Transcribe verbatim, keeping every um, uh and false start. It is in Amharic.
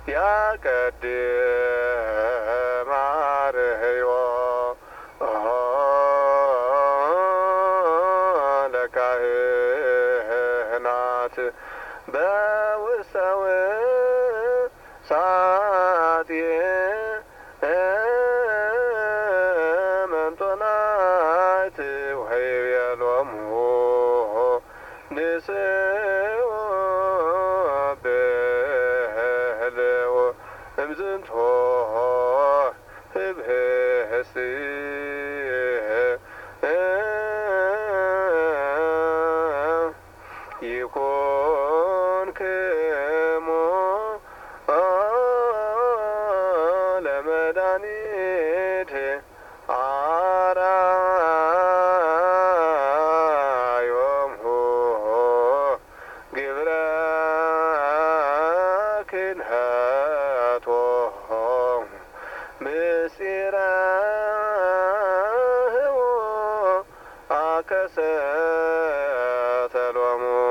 ያቀድም አርህዮ ለካህናት በውሰው ሳት መንጦናይት ወይቤሎሙ ንስኡ ብህልው እምዝንቶ ህብህስ ይኩንክሙ ለመድኃኒት አርአዮሙ ግብረ ክህነቶሙ ምስጢረ ህዎ አከሰተ ሎሙ